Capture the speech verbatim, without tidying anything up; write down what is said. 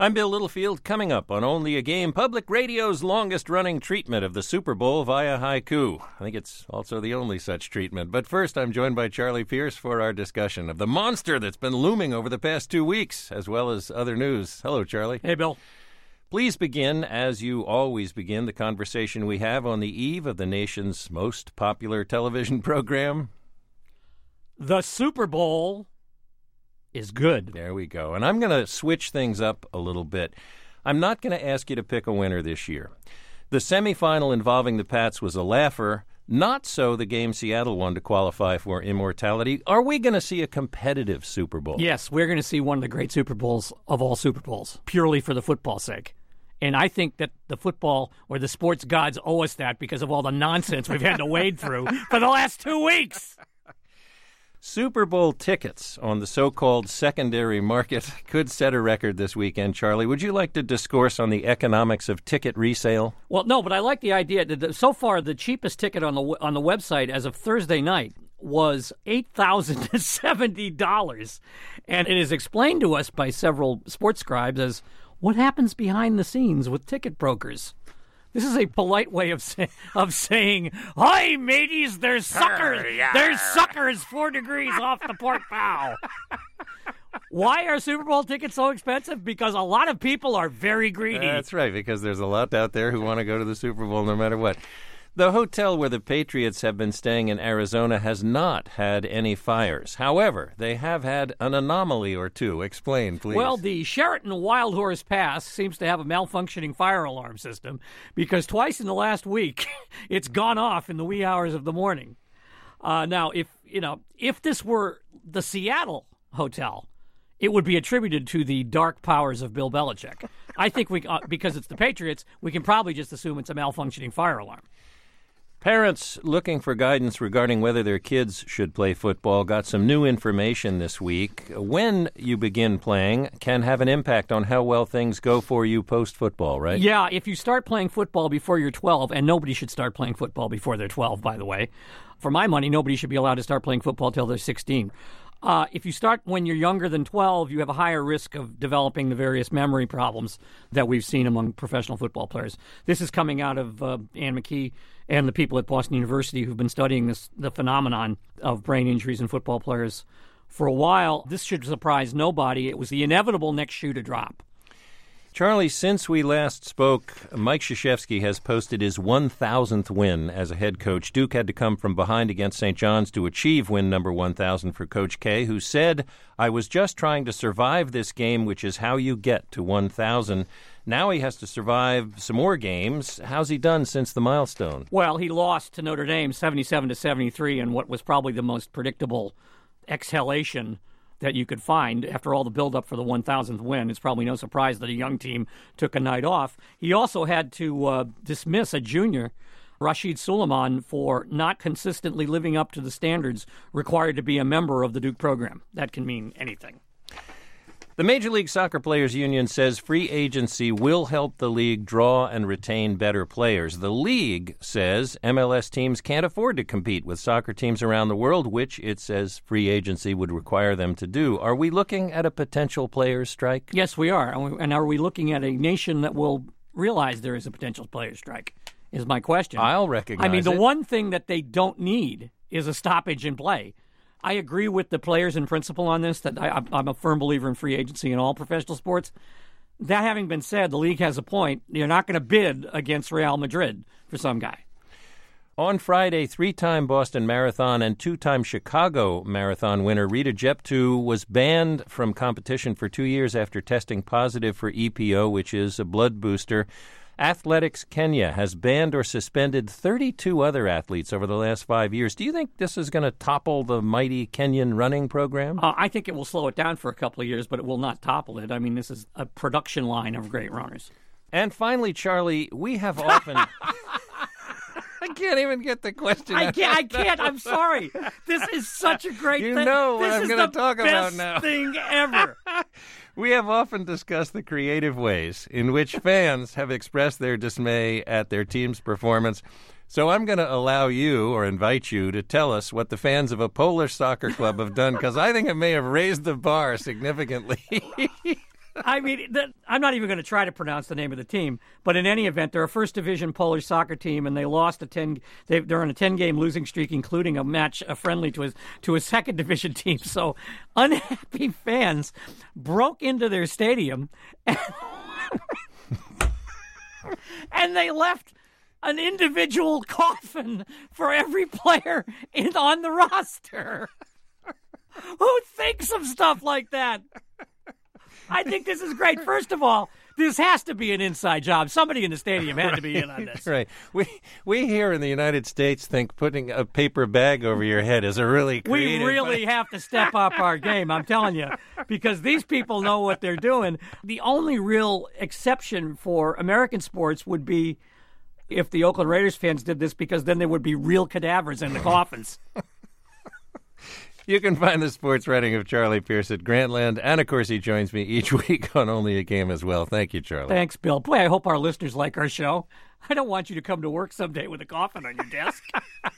I'm Bill Littlefield. Coming up on Only a Game, Public Radio's longest-running treatment of the Super Bowl via haiku. I think it's also the only such treatment. But first, I'm joined by Charlie Pierce for our discussion of the monster that's been looming over the past two weeks, as well as other news. Hello, Charlie. Hey, Bill. Please begin, as you always begin, the conversation we have on the eve of the nation's most popular television program. The Super Bowl is good. There we go. And I'm going to switch things up a little bit. I'm not going to ask you to pick a winner this year. The semifinal involving the Pats was a laugher. Not so the game Seattle won to qualify for immortality. Are we going to see a competitive Super Bowl? Yes, we're going to see one of the great Super Bowls of all Super Bowls, purely for the football's sake. And I think that the football or the sports gods owe us that because of all the nonsense we've had to wade through for the last two weeks. Super Bowl tickets on the so-called secondary market could set a record this weekend. Charlie, would you like to discourse on the economics of ticket resale? Well, no, but I like the idea that so far the cheapest ticket on the on the website as of Thursday night was eight thousand seventy dollars. And it is explained to us by several sports scribes as what happens behind the scenes with ticket brokers. This is a polite way of say, of saying, "Hi, mateys, there's suckers. There's suckers four degrees off the port bow." Why are Super Bowl tickets so expensive? Because a lot of people are very greedy. That's right, because there's a lot out there who want to go to the Super Bowl no matter what. The hotel where the Patriots have been staying in Arizona has not had any fires. However, they have had an anomaly or two. Explain, please. Well, the Sheraton Wild Horse Pass seems to have a malfunctioning fire alarm system because twice in the last week it's gone off in the wee hours of the morning. Uh, now, if you know, if this were the Seattle hotel, it would be attributed to the dark powers of Bill Belichick. I think we, uh, because it's the Patriots, we can probably just assume it's a malfunctioning fire alarm. Parents looking for guidance regarding whether their kids should play football got some new information this week. When you begin playing can have an impact on how well things go for you post-football, right? Yeah, if you start playing football before you're twelve, and nobody should start playing football before they're twelve, by the way. For my money, nobody should be allowed to start playing football until they're sixteen. Uh, if you start when you're younger than twelve, you have a higher risk of developing the various memory problems that we've seen among professional football players. This is coming out of uh, Ann McKee and the people at Boston University who've been studying this the phenomenon of brain injuries in football players for a while. This should surprise nobody. It was the inevitable next shoe to drop. Charlie, since we last spoke, Mike Krzyzewski has posted his one thousandth win as a head coach. Duke had to come from behind against Saint John's to achieve win number one thousand for Coach K, who said, "I was just trying to survive this game, which is how you get to one thousand. Now he has to survive some more games. How's he done since the milestone?" Well, he lost to Notre Dame seventy-seven to seventy-three in what was probably the most predictable exhalation that you could find after all the buildup for the one thousandth win. It's probably no surprise that a young team took a night off. He also had to uh, dismiss a junior, Rashid Suleiman, for not consistently living up to the standards required to be a member of the Duke program. That can mean anything. The Major League Soccer Players Union says free agency will help the league draw and retain better players. The league says M L S teams can't afford to compete with soccer teams around the world, which it says free agency would require them to do. Are we looking at a potential players' strike? Yes, we are. And are we looking at a nation that will realize there is a potential players' strike, is my question. I'll recognize I mean, the it. one thing that they don't need is a stoppage in play. I agree with the players in principle on this, that I, I'm a firm believer in free agency in all professional sports. That having been said, the league has a point. You're not going to bid against Real Madrid for some guy. On Friday, three-time Boston Marathon and two-time Chicago Marathon winner Rita Jeptu was banned from competition for two years after testing positive for E P O, which is a blood booster. Athletics Kenya has banned or suspended thirty-two other athletes over the last five years. Do you think this is going to topple the mighty Kenyan running program? Uh, I think it will slow it down for a couple of years, but it will not topple it. I mean, this is a production line of great runners. And finally, Charlie, we have often... I can't even get the question I out. can't. I can't. I'm sorry. This is such a great You thing. know what this I'm is gonna the talk about best now. thing ever. We have often discussed the creative ways in which fans have expressed their dismay at their team's performance. So I'm going to allow you or invite you to tell us what the fans of a Polish soccer club have done, because I think it may have raised the bar significantly. I mean, the, I'm not even going to try to pronounce the name of the team, but in any event, they're a first division Polish soccer team, and they lost a ten. They, they're on a ten game losing streak, including a match, a friendly to a to a second division team. So, unhappy fans broke into their stadium, and, and they left an individual coffin for every player in on the roster. Who thinks of stuff like that? I think this is great. First of all, this has to be an inside job. Somebody in the stadium had right, to be in on this. Right. We we here in the United States think putting a paper bag over your head is a really creative... We really have to step up our game, I'm telling you, because these people know what they're doing. The only real exception for American sports would be if the Oakland Raiders fans did this, because then there would be real cadavers in the coffins. You can find the sports writing of Charlie Pierce at Grantland, and of course he joins me each week on Only a Game as well. Thank you, Charlie. Thanks, Bill. Boy, I hope our listeners like our show. I don't want you to come to work someday with a coffin on your desk.